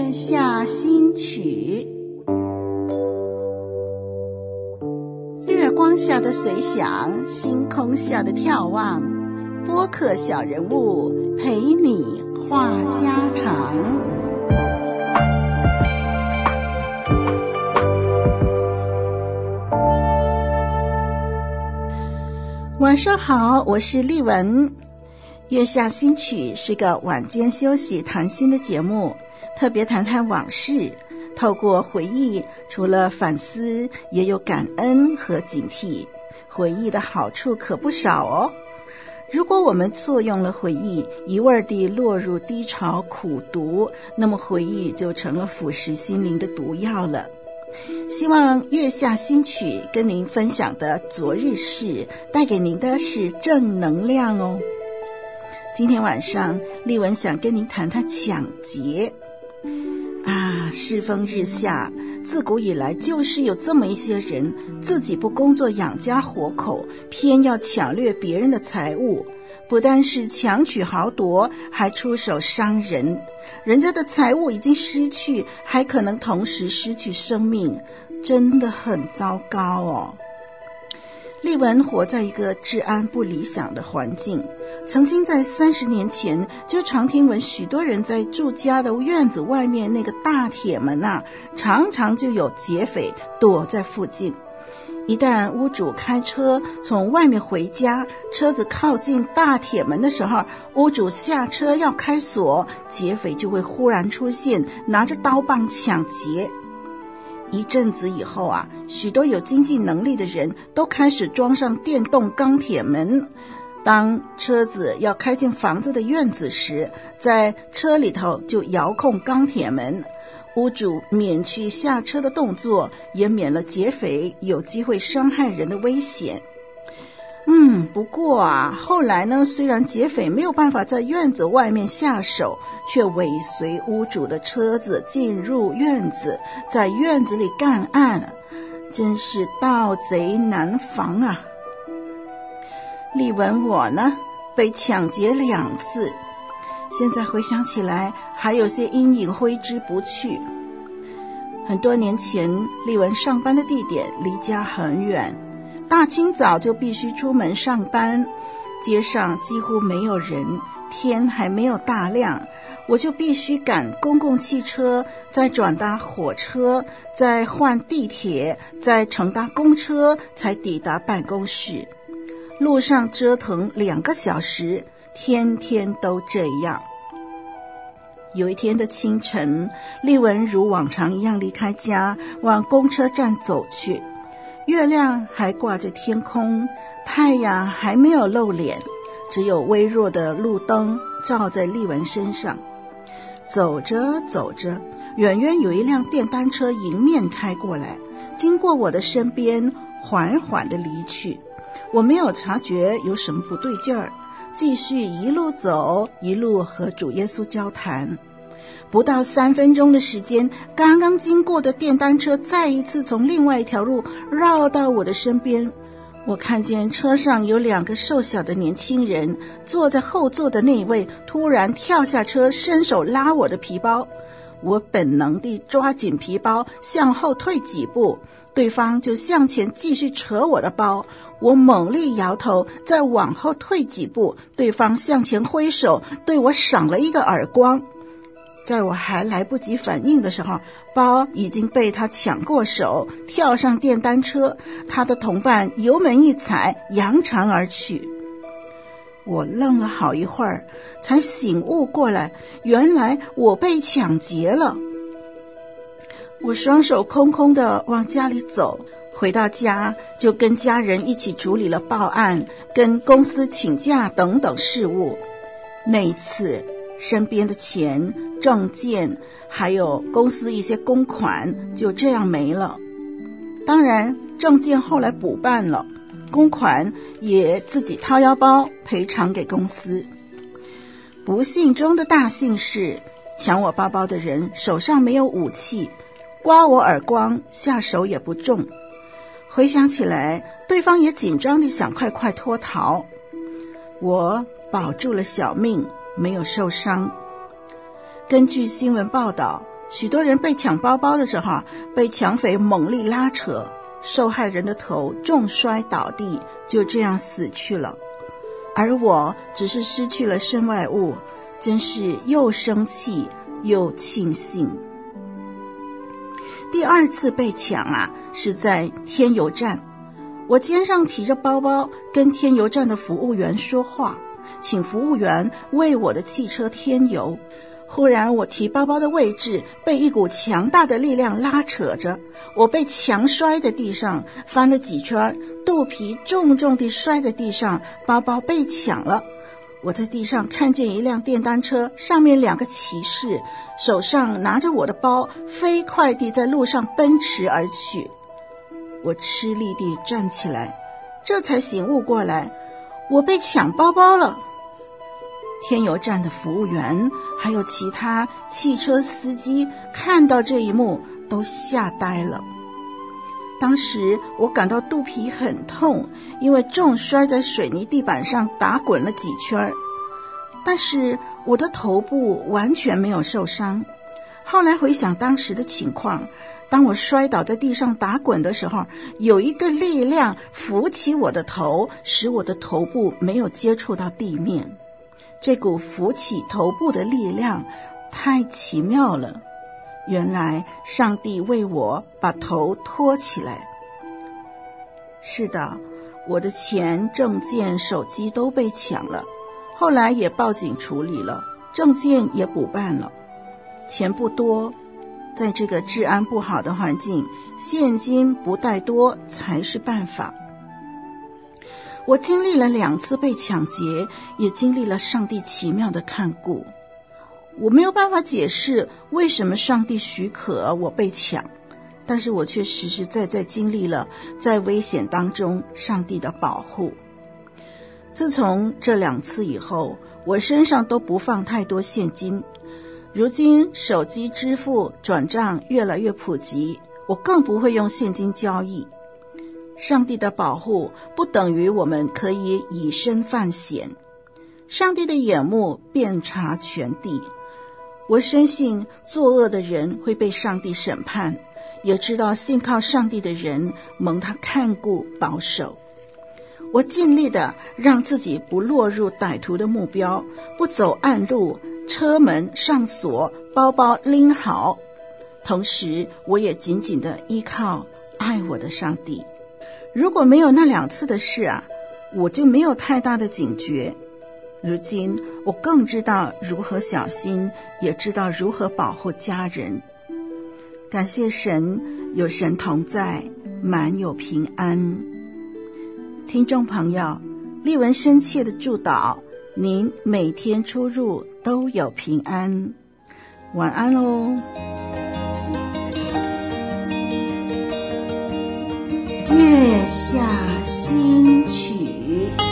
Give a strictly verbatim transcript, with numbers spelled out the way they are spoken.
月下新曲。月光下的随想，星空下的眺望，播客小人物陪你话家常。晚上好，我是丽文。月下新曲是个晚间休息谈心的节目，特别谈谈往事，透过回忆，除了反思，也有感恩和警惕。回忆的好处可不少哦。如果我们错用了回忆，一味地落入低潮苦读，那么回忆就成了腐蚀心灵的毒药了。希望月下新曲跟您分享的昨日事，带给您的是正能量哦。今天晚上，丽文想跟您谈谈抢劫。啊，世风日下，自古以来就是有这么一些人，自己不工作养家活口，偏要抢掠别人的财物，不单是强取豪夺，还出手伤人。人家的财物已经失去，还可能同时失去生命，真的很糟糕哦。丽文活在一个治安不理想的环境，曾经在三十年前就常听闻许多人在住家的院子外面那个大铁门啊，常常就有劫匪躲在附近。一旦屋主开车从外面回家，车子靠近大铁门的时候，屋主下车要开锁，劫匪就会忽然出现，拿着刀棒抢劫。一阵子以后啊，许多有经济能力的人都开始装上电动钢铁门，当车子要开进房子的院子时，在车里头就遥控钢铁门，屋主免去下车的动作，也免了劫匪有机会伤害人的危险。嗯，不过啊，后来呢，虽然劫匪没有办法在院子外面下手，却尾随屋主的车子进入院子，在院子里干案，真是盗贼难防啊。丽文我呢，被抢劫两次，现在回想起来，还有些阴影挥之不去。很多年前，丽文上班的地点离家很远，大清早就必须出门上班，街上几乎没有人，天还没有大亮，我就必须赶公共汽车，再转搭火车，再换地铁，再乘搭公车，才抵达办公室。路上折腾两个小时，天天都这样。有一天的清晨，丽文如往常一样离开家，往公车站走去。月亮还挂在天空，太阳还没有露脸，只有微弱的路灯照在丽文身上。走着走着，远远有一辆电单车迎面开过来，经过我的身边，缓缓地离去。我没有察觉有什么不对劲儿，继续一路走，一路和主耶稣交谈。不到三分钟的时间，刚刚经过的电单车再一次从另外一条路绕到我的身边。我看见车上有两个瘦小的年轻人，坐在后座的那一位突然跳下车，伸手拉我的皮包。我本能地抓紧皮包，向后退几步，对方就向前继续扯我的包。我猛力摇头，再往后退几步，对方向前挥手，对我赏了一个耳光。在我还来不及反应的时候，包已经被他抢过手，跳上电单车，他的同伴油门一踩，扬长而去。我愣了好一会儿，才醒悟过来，原来我被抢劫了。我双手空空地往家里走，回到家就跟家人一起处理了报案、跟公司请假等等事务。那一次，身边的钱、证件还有公司一些公款就这样没了。当然证件后来补办了，公款也自己掏腰包赔偿给公司。不幸中的大幸是，抢我包包的人手上没有武器，刮我耳光下手也不重。回想起来，对方也紧张地想快快脱逃。我保住了小命，没有受伤。根据新闻报道， 许多人被抢包包的时候，被抢匪猛力拉扯，受害人的头重摔倒地，就这样死去了。而我只是失去了身外物，真是又生气又庆幸。第二次被抢啊，是在添油站。我肩上提着包包，跟添油站的服务员说话，请服务员为我的汽车添油。忽然我提包包的位置被一股强大的力量拉扯着，我被强摔在地上，翻了几圈，肚皮重重地摔在地上，包包被抢了。我在地上看见一辆电单车，上面两个骑士手上拿着我的包，飞快地在路上奔驰而去。我吃力地站起来，这才醒悟过来，我被抢包包了。添油站的服务员还有其他汽车司机看到这一幕都吓呆了。当时我感到肚皮很痛，因为重摔在水泥地板上打滚了几圈，但是我的头部完全没有受伤。后来回想当时的情况，当我摔倒在地上打滚的时候，有一个力量扶起我的头，使我的头部没有接触到地面。这股扶起头部的力量太奇妙了，原来上帝为我把头托起来。是的，我的钱、证件、手机都被抢了，后来也报警处理了，证件也补办了。钱不多，在这个治安不好的环境，现金不带多才是办法。我经历了两次被抢劫，也经历了上帝奇妙的看顾。我没有办法解释为什么上帝许可我被抢，但是我却实实在在经历了在危险当中上帝的保护。自从这两次以后，我身上都不放太多现金。如今手机支付转账越来越普及，我更不会用现金交易。上帝的保护不等于我们可以以身犯险，上帝的眼目遍察全地。我深信作恶的人会被上帝审判，也知道信靠上帝的人蒙他看顾保守。我尽力的让自己不落入歹徒的目标，不走暗路，车门上锁，包包拎好。同时我也紧紧的依靠爱我的上帝。如果没有那两次的事啊，我就没有太大的警觉。如今我更知道如何小心，也知道如何保护家人。感谢神，有神同在，满有平安。听众朋友，丽文深切的祝祷您每天出入都有平安。晚安喽。月下新曲。